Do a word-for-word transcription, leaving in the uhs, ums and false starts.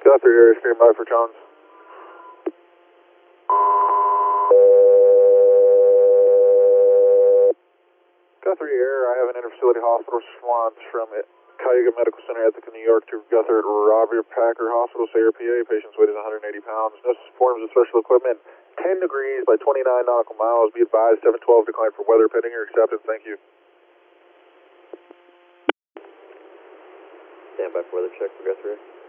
Guthrie area, screen by for tones. Guthrie Air, I have an interfacility hospital response from Cayuga Medical Center, Ithaca, New York to Guthrie Robert Packer Hospital, Sayre, P A. Patient's weight is one hundred eighty pounds. Necessary forms of special equipment, ten degrees by twenty-nine nautical miles. Be advised, seven twelve decline for weather, pending your acceptance. Thank you. Stand by for weather check for Guthrie.